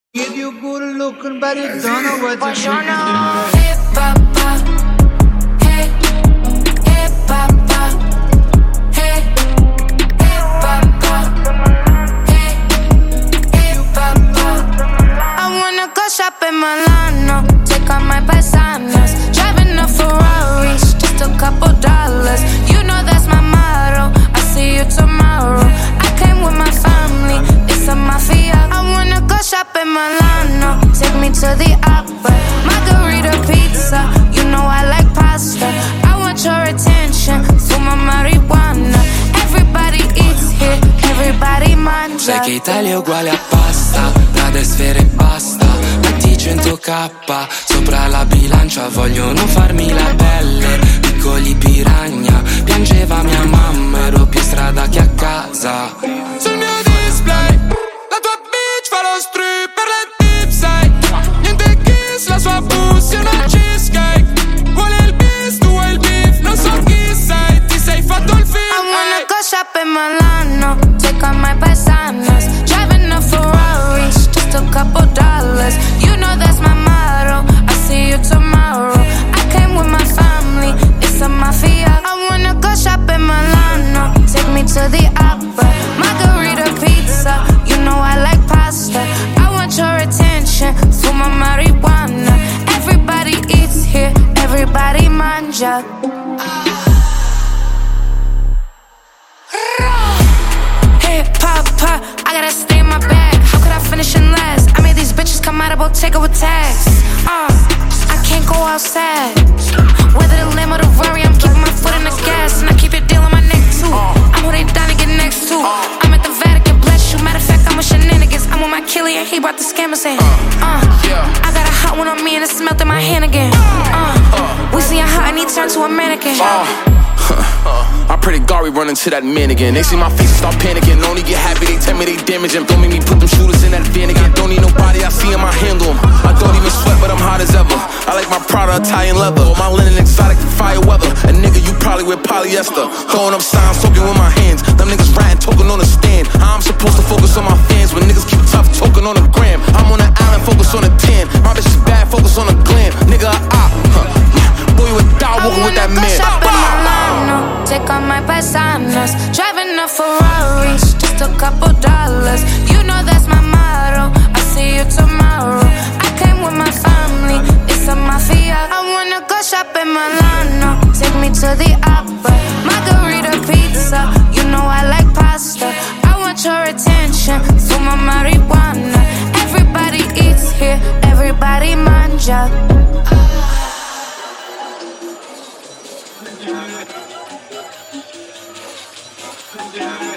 Give you good looking, but you don't know what to do. Hip hop, hey, hip hop, hey, hip hop, hey, hip hop. I wanna go shop in Milano, take all my paisanos, driving a Ferraris, just a couple dollars. You know that's my motto. I see you tomorrow. I came with my family, it's a mafia. I wanna go shop in Milano, take me to the opera, margarita pizza. You know I like pasta. I want your attention, fuma marijuana. Everybody eats here, everybody mangia. Sai che Italia è uguale a pasta, Prada e sfere e basta. Metti 100k sopra la bilancia, vogliono farmi la pelle. Piccoli piranha, piangeva mia mamma, ero più strada che a casa. Sul mio display, la tua bitch fa lo strip per le tip, sai. Niente kiss, la sua pussy è una cheesecake. Vuole il bis, tu vuoi il beef, non so chi sei, ti sei fatto il film. I wanna go shop in Milano, take all my paisanos, driving a Ferraris, just a couple dollars. You know that's my motto, I see you tomorrow. I came with my family, it's a mafia. I wanna go shop in Milano, take me to the opera, margarita pizza. You know I like pasta. I want your attention, fuma marijuana. Everybody eats here, everybody mangia. Hip hop, I gotta stay in my bag. How could I finish in last? I made these bitches come out of Bottega with tags. I can't go outside. Whether the limb or the Rari, I'm keeping my foot in the gas. And I keep your deal on my neck too. I'm who they down to get next to. I'm at the Vatican, bless you. Matter of fact, I'm with shenanigans. I'm with my Killian, he brought the scammers in. I got a hot one on me and it smelled in my hand again. We see a hot and he turned to a mannequin. I pray to God we run into that man again. They see my face and start panicking. Only get happy, they tell me they damaging. Don't make me put them shooters in that van again. Don't need nobody, I see him, I handle him. I don't even sweat, but I'm hot as ever. I like my Prada Italian leather, or my linen exotic for fire weather. A nigga, you probably wear polyester. Throwing up signs, soaking with my hands. Them niggas ratting, talking on the stand. I'm supposed to focus on my fans, when niggas keep tough, talking on the gram. I'm on the island, focus on the tan. My bitch is bad, focus on the glam. Nigga, boy, you a dog walking with that man. Take all my paisanos, driving a Ferraris, just a couple dollars. You know that's my motto, I see you tomorrow. I came with my family, it's a mafia. I wanna go shop in Milano, take me to the opera, margarita pizza. You know I like pasta. I want your attention, fuma marijuana. Everybody eats here, everybody mangia. Yeah.